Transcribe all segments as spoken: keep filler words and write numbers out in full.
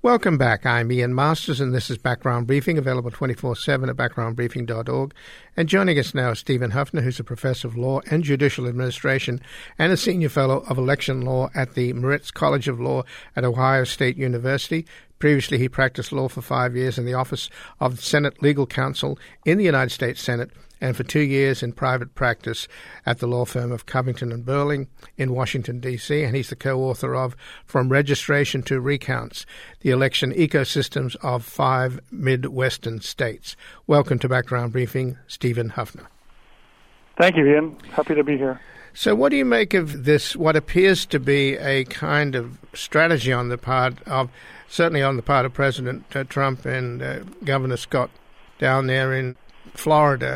Welcome back. I'm Ian Masters, and this is Background Briefing, available twenty-four seven at background briefing dot org. And joining us now is Stephen Huffner, who's a professor of law and judicial administration and a senior fellow of election law at the Moritz College of Law at Ohio State University. Previously, he practiced law for five years in the Office of Senate Legal Counsel in the United States Senate, and for two years in private practice at the law firm of Covington and Burling in Washington, D C, and he's the co-author of From Registration to Recounts, the Election Ecosystems of Five Midwestern States. Welcome to Background Briefing, Stephen Huffner. Thank you, Ian. Happy to be here. So what do you make of this, what appears to be a kind of strategy on the part of, certainly on the part of President uh, Trump and uh, Governor Scott down there in Florida,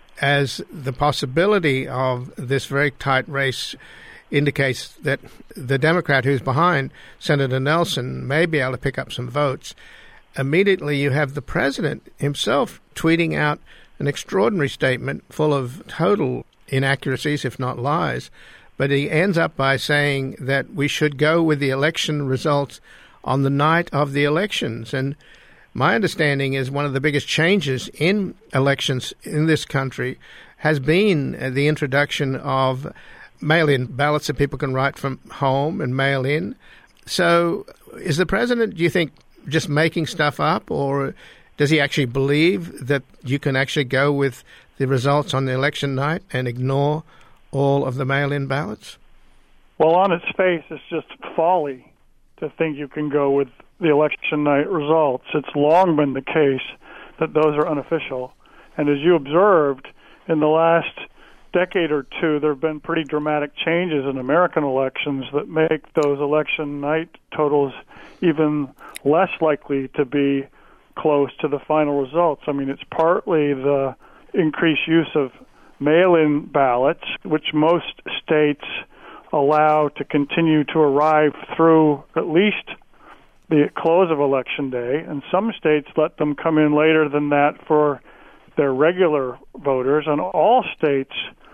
as the possibility of this very tight race indicates that the Democrat who's behind Senator Nelson may be able to pick up some votes. Immediately you have the president himself tweeting out an extraordinary statement full of total inaccuracies, if not lies, but he ends up by saying that we should go with the election results on the night of the elections. And my understanding is one of the biggest changes in elections in this country has been the introduction of mail-in ballots that people can write from home and mail in. So is the president, do you think, just making stuff up, or does he actually believe that you can actually go with the results on the election night and ignore all of the mail-in ballots? Well, on its face, it's just folly to think you can go with the election night results. It's long been the case that those are unofficial. And as you observed, in the last decade or two, there have been pretty dramatic changes in American elections that make those election night totals even less likely to be close to the final results. I mean, it's partly the increased use of mail-in ballots, which most states allow to continue to arrive through at least the close of Election Day, and some states let them come in later than that for their regular voters, and all states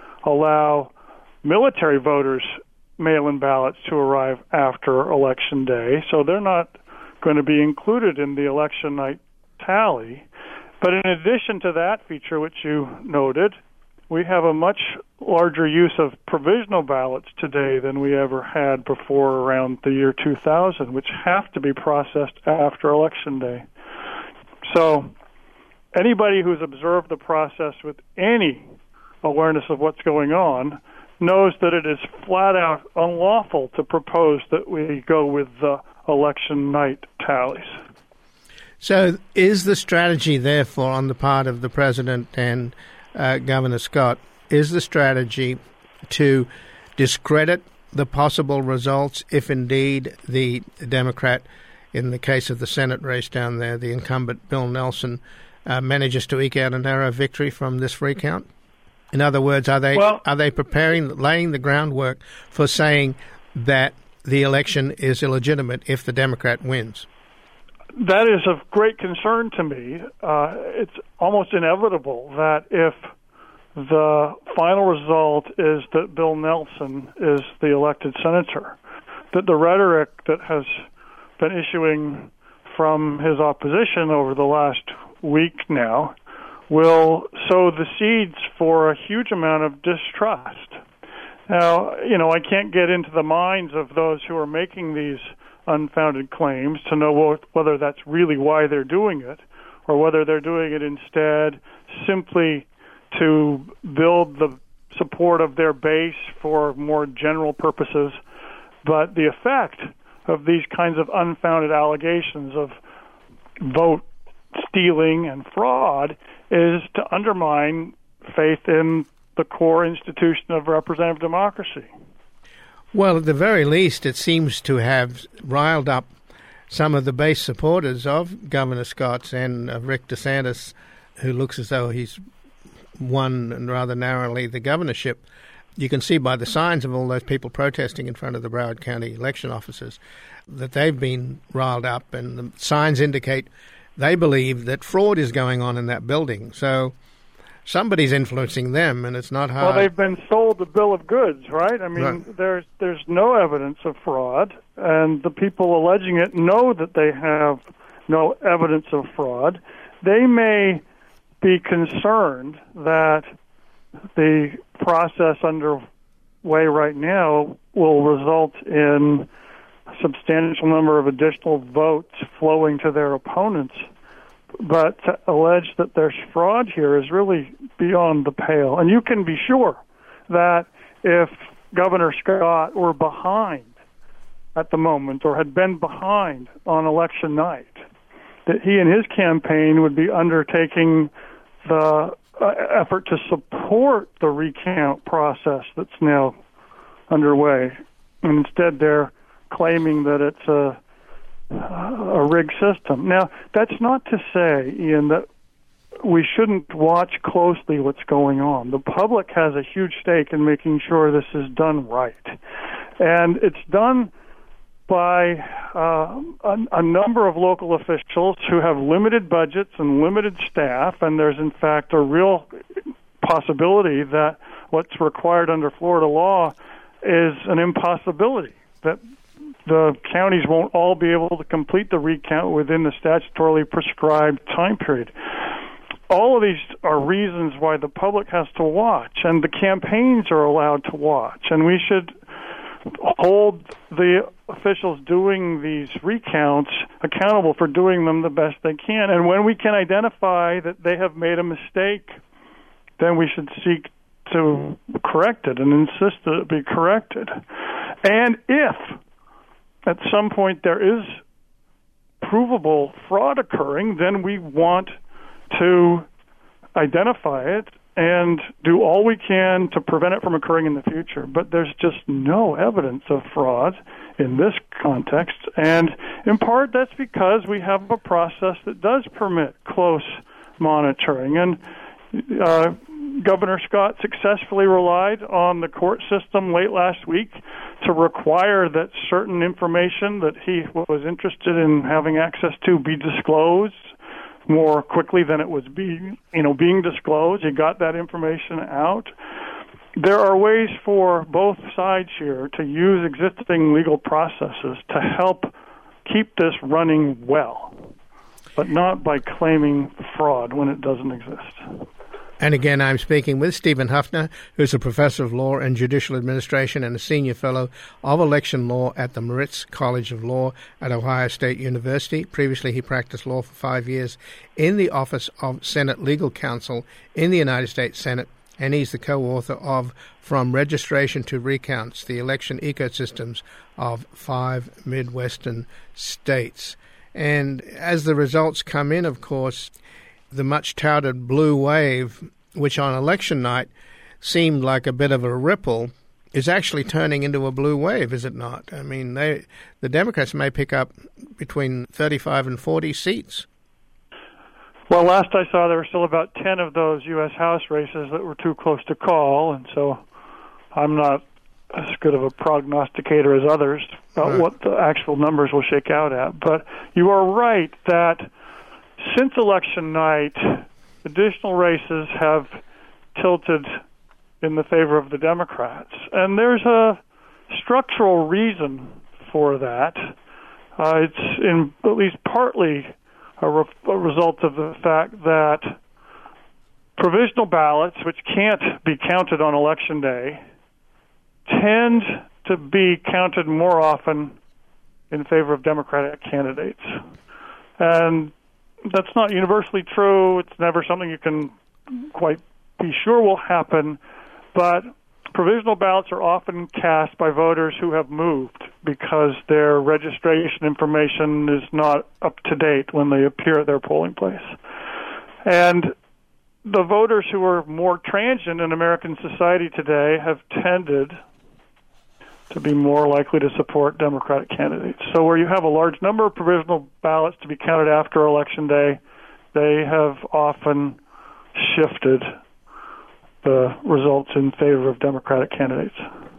allow military voters mail-in ballots to arrive after Election Day, so they're not going to be included in the election night tally. But in addition to that feature, which you noted, we have a much larger use of provisional ballots today than we ever had before around the year two thousand, which have to be processed after Election Day. So anybody who's observed the process with any awareness of what's going on knows that it is flat out unlawful to propose that we go with the election night tallies. So is the strategy, therefore, on the part of the president and uh, Governor Scott, is the strategy to discredit the possible results if indeed the Democrat, in the case of the Senate race down there, the incumbent Bill Nelson, uh, manages to eke out a narrow victory from this recount? In other words, are they well, are they preparing, laying the groundwork for saying that the election is illegitimate if the Democrat wins? That is of great concern to me. Uh, it's almost inevitable that if the final result is that Bill Nelson is the elected senator, that the rhetoric that has been issuing from his opposition over the last week now will sow the seeds for a huge amount of distrust. Now, you know, I can't get into the minds of those who are making these unfounded claims to know whether that's really why they're doing it, or whether they're doing it instead simply to build the support of their base for more general purposes. But the effect of these kinds of unfounded allegations of vote stealing and fraud is to undermine faith in the core institution of representative democracy. Well, at the very least, it seems to have riled up some of the base supporters of Governor Scott and of Rick DeSantis, who looks as though he's won, and rather narrowly, the governorship. You can see by the signs of all those people protesting in front of the Broward County election offices that they've been riled up, and the signs indicate they believe that fraud is going on in that building. So somebody's influencing them, and it's not hard. Well, they've been sold the bill of goods, right? I mean, right. there's there's no evidence of fraud, and the people alleging it know that they have no evidence of fraud. They may be concerned that the process underway right now will result in a substantial number of additional votes flowing to their opponents. But to allege that there's fraud here is really beyond the pale. And you can be sure that if Governor Scott were behind at the moment or had been behind on election night, that he and his campaign would be undertaking the uh, effort to support the recount process that's now underway. And instead, they're claiming that it's a, a rigged system. Now, that's not to say, Ian, that we shouldn't watch closely what's going on. The public has a huge stake in making sure this is done right. And it's done by uh, a, a number of local officials who have limited budgets and limited staff, and there's in fact a real possibility that what's required under Florida law is an impossibility, that the counties won't all be able to complete the recount within the statutorily prescribed time period. All of these are reasons why the public has to watch, and the campaigns are allowed to watch, and we should hold the officials doing these recounts accountable for doing them the best they can. And when we can identify that they have made a mistake, then we should seek to correct it and insist that it be corrected. And if at some point there is provable fraud occurring, then we want to identify it and do all we can to prevent it from occurring in the future. But there's just no evidence of fraud in this context, and in part that's because we have a process that does permit close monitoring. And uh, Governor Scott successfully relied on the court system late last week to require that certain information that he was interested in having access to be disclosed more quickly than it was being, you know, being disclosed. He got that information out. There are ways for both sides here to use existing legal processes to help keep this running well, but not by claiming fraud when it doesn't exist. And again, I'm speaking with Stephen Huffner, who's a professor of law and judicial administration and a senior fellow of election law at the Moritz College of Law at Ohio State University. Previously, he practiced law for five years in the Office of Senate Legal Counsel in the United States Senate, and he's the co-author of From Registration to Recounts, the Election Ecosystems of Five Midwestern States. And as the results come in, of course, the much-touted blue wave, which on election night seemed like a bit of a ripple, is actually turning into a blue wave, is it not? I mean, they, the Democrats may pick up between thirty-five and forty seats. Well, last I saw, there were still about ten of those U S House races that were too close to call, and so I'm not as good of a prognosticator as others about right. what the actual numbers will shake out at. But you are right that since election night, additional races have tilted in the favor of the Democrats. And there's a structural reason for that. Uh, it's in at least partly a, re- a result of the fact that provisional ballots, which can't be counted on election day, tend to be counted more often in favor of Democratic candidates. And that's not universally true. It's never something you can quite be sure will happen, but provisional ballots are often cast by voters who have moved because their registration information is not up to date when they appear at their polling place. And the voters who are more transient in American society today have tended to be more likely to support Democratic candidates. So where you have a large number of provisional ballots to be counted after Election Day, they have often shifted the results in favor of Democratic candidates.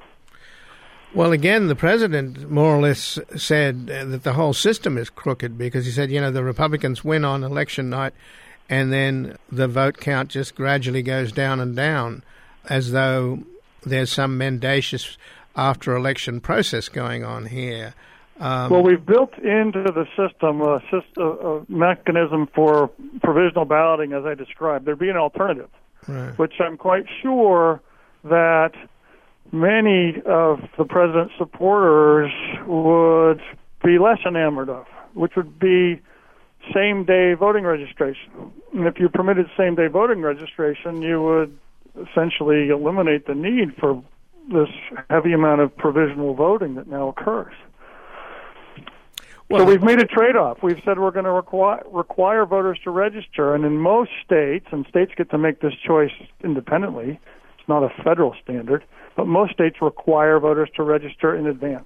Well, again, the president more or less said that the whole system is crooked because he said, you know, the Republicans win on election night and then the vote count just gradually goes down and down, as though there's some mendacious after-election process going on here. Um, well, we've built into the system a, system, a mechanism for provisional balloting, as I described. There'd be an alternative, right. which I'm quite sure that many of the president's supporters would be less enamored of, which would be same-day voting registration. And if you permitted same-day voting registration, you would essentially eliminate the need for this heavy amount of provisional voting that now occurs. Well, so we've made a trade-off. We've said we're going to require, require voters to register, and in most states, and states get to make this choice independently, it's not a federal standard, but most states require voters to register in advance.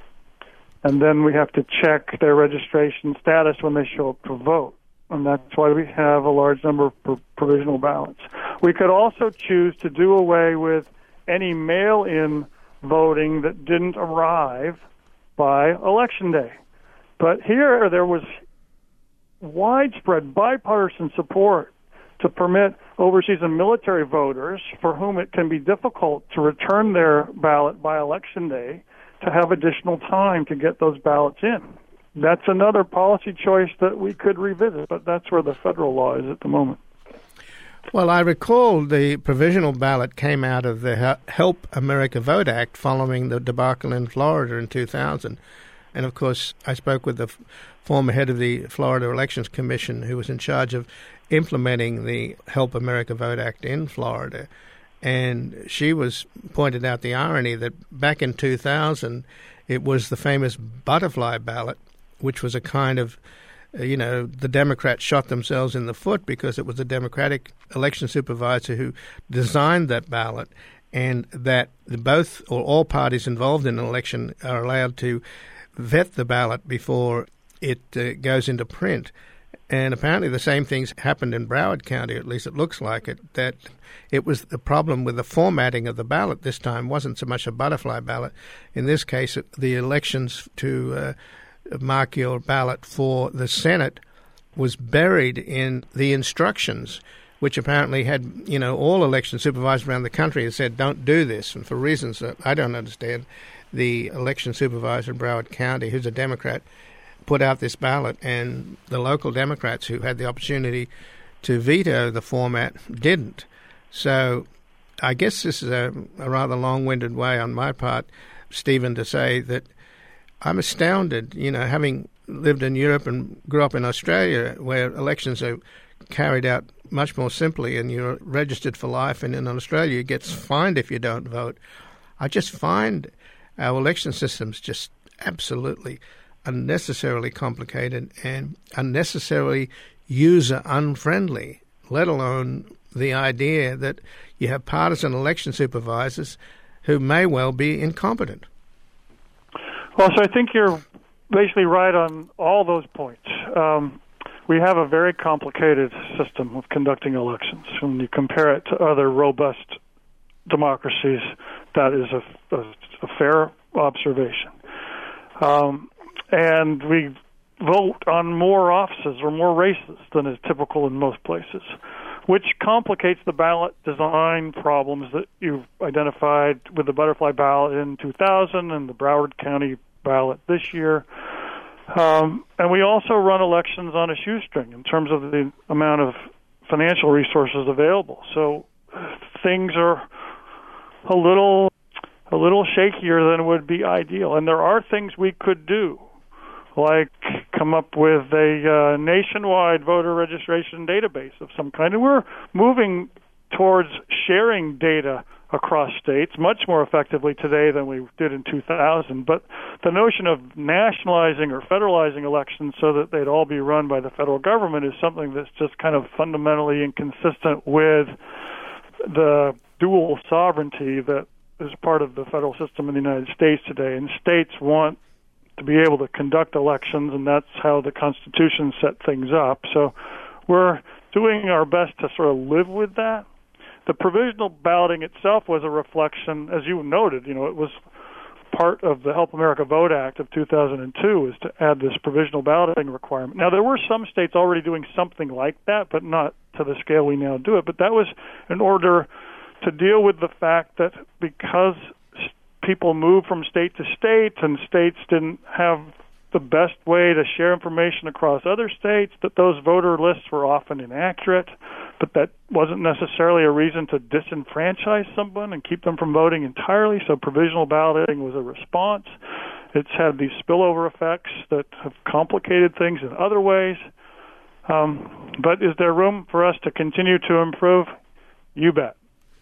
And then we have to check their registration status when they show up to vote. And that's why we have a large number of pro- provisional ballots. We could also choose to do away with any mail-in voting that didn't arrive by Election Day. But here there was widespread bipartisan support to permit overseas and military voters for whom it can be difficult to return their ballot by Election Day to have additional time to get those ballots in. That's another policy choice that we could revisit, but that's where the federal law is at the moment. Well, I recall the provisional ballot came out of the Help America Vote Act following the debacle in Florida in two thousand. And, of course, I spoke with the f- former head of the Florida Elections Commission who was in charge of implementing the Help America Vote Act in Florida. And she was pointed out the irony that back in two thousand, it was the famous butterfly ballot, which was a kind of, uh, you know, the Democrats shot themselves in the foot because it was a Democratic election supervisor who designed that ballot, and that both or all parties involved in an election are allowed to vet the ballot before it uh, goes into print. And apparently the same things happened in Broward County, at least it looks like it, that it was the problem with the formatting of the ballot this time wasn't so much a butterfly ballot. In this case, it, the elections to uh, mark your ballot for the Senate was buried in the instructions, which apparently had, you know, all election supervisors around the country had said, don't do this. And for reasons that I don't understand, the election supervisor in Broward County, who's a Democrat, put out this ballot, and the local Democrats who had the opportunity to veto the format didn't. So I guess this is a, a rather long-winded way on my part, Stephen, to say that I'm astounded, you know, having lived in Europe and grew up in Australia, where elections are carried out much more simply and you're registered for life, and in Australia you get fined if you don't vote. I just find our election systems just absolutely unnecessarily complicated and unnecessarily user-unfriendly, let alone the idea that you have partisan election supervisors who may well be incompetent. Well, so I think you're basically right on all those points. Um, we have a very complicated system of conducting elections. When you compare it to other robust democracies, that is a, a, a fair observation. Um, and we vote on more offices or more races than is typical in most places, which complicates the ballot design problems that you've identified with the butterfly ballot in two thousand and the Broward County ballot this year. Um, and we also run elections on a shoestring in terms of the amount of financial resources available. So things are a little a little shakier than would be ideal. And there are things we could do, like come up with a uh, nationwide voter registration database of some kind. And we're moving towards sharing data across states much more effectively today than we did in two thousand. But the notion of nationalizing or federalizing elections so that they'd all be run by the federal government is something that's just kind of fundamentally inconsistent with the dual sovereignty that is part of the federal system in the United States today. And states want to be able to conduct elections, and that's how the Constitution set things up. So we're doing our best to sort of live with that. The provisional balloting itself was a reflection, as you noted, you know, it was part of the Help America Vote Act of two thousand two is to add this provisional balloting requirement. Now, there were some states already doing something like that, but not to the scale we now do it. But that was in order to deal with the fact that because people moved from state to state and states didn't have the best way to share information across other states, that those voter lists were often inaccurate, but that wasn't necessarily a reason to disenfranchise someone and keep them from voting entirely. So provisional balloting was a response. It's had these spillover effects that have complicated things in other ways. Um, but is there room for us to continue to improve? You bet.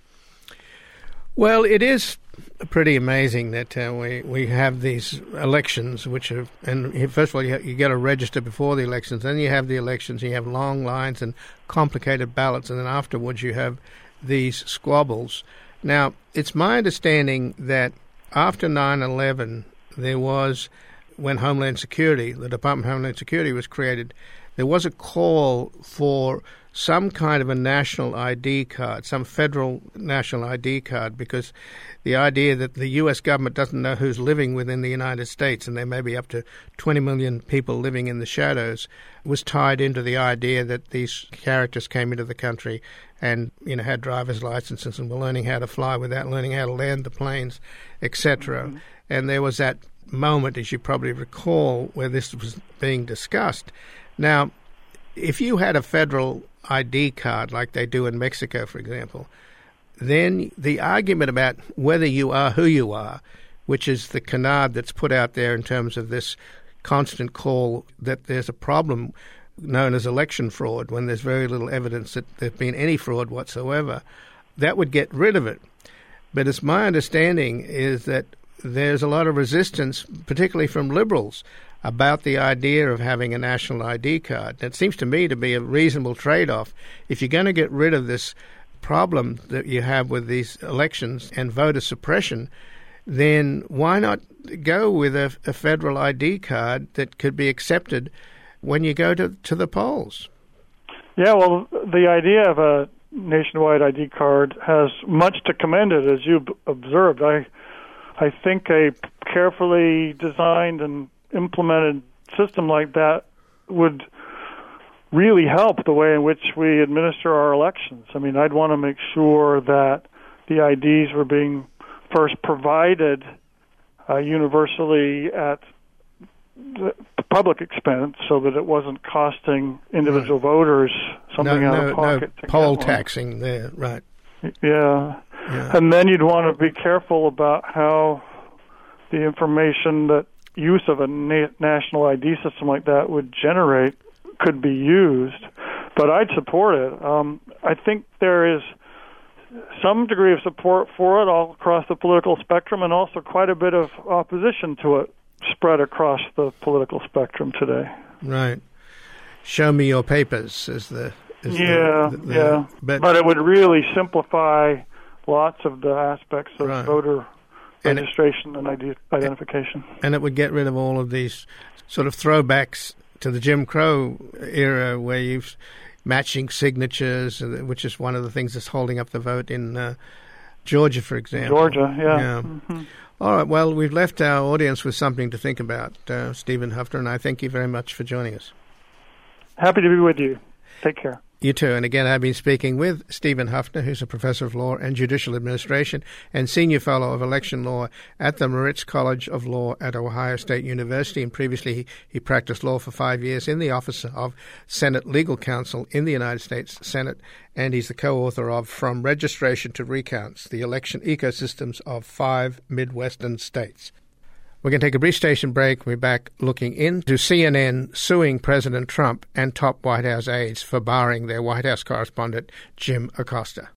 Well, it is pretty amazing that uh, we we have these elections, which are, and first of all, you, you got to register before the elections, then you have the elections, you have long lines and complicated ballots, and then afterwards you have these squabbles. Now, it's my understanding that after nine eleven, there was, when Homeland Security, the Department of Homeland Security was created, there was a call for some kind of a national I D card, some federal national I D card, because the idea that the U S government doesn't know who's living within the United States, and there may be up to twenty million people living in the shadows, was tied into the idea that these characters came into the country and, you know, had driver's licenses and were learning how to fly without learning how to land the planes, et cetera. Mm-hmm. And there was that moment, as you probably recall, where this was being discussed. Now, if you had a federal I D card like they do in Mexico, for example, then the argument about whether you are who you are, which is the canard that's put out there in terms of this constant call that there's a problem known as election fraud when there's very little evidence that there's been any fraud whatsoever, that would get rid of it. But it's my understanding is that there's a lot of resistance, particularly from liberals, about the idea of having a national I D card. It seems to me to be a reasonable trade-off. If you're going to get rid of this problem that you have with these elections and voter suppression, then why not go with a, a federal I D card that could be accepted when you go to, to the polls? Yeah, well, the idea of a nationwide I D card has much to commend it, as you observed. I, I think a carefully designed and implemented system like that would really help the way in which we administer our elections. I mean, I'd want to make sure that the I Ds were being first provided uh, universally at the public expense so that it wasn't costing individual right. voters something no, out no, of pocket. No poll taxing there, right. Yeah. yeah. And then you'd want to be careful about how the information that use of a na- national I D system like that would generate could be used, but I'd support it. Um, I think there is some degree of support for it all across the political spectrum, and also quite a bit of opposition to it spread across the political spectrum today. Right. Show me your papers is the... Is yeah, the, the, the, yeah. But, but it would really simplify lots of the aspects of right. voter and registration it, and I D identification. And it would get rid of all of these sort of throwbacks to the Jim Crow era where you've matching signatures, which is one of the things that's holding up the vote in uh, Georgia, for example. Georgia, yeah. yeah. Mm-hmm. All right, well, we've left our audience with something to think about, uh, Stephen Huffner, and I thank you very much for joining us. Happy to be with you. Take care. You too. And again, I've been speaking with Stephen Huffner, who's a professor of law and judicial administration and senior fellow of election law at the Moritz College of Law at Ohio State University. And previously, he, he practiced law for five years in the office of Senate Legal Counsel in the United States Senate. And he's the co-author of From Registration to Recounts, the Election Ecosystems of Five Midwestern States. We're going to take a brief station break. We're back looking into C N N suing President Trump and top White House aides for barring their White House correspondent, Jim Acosta.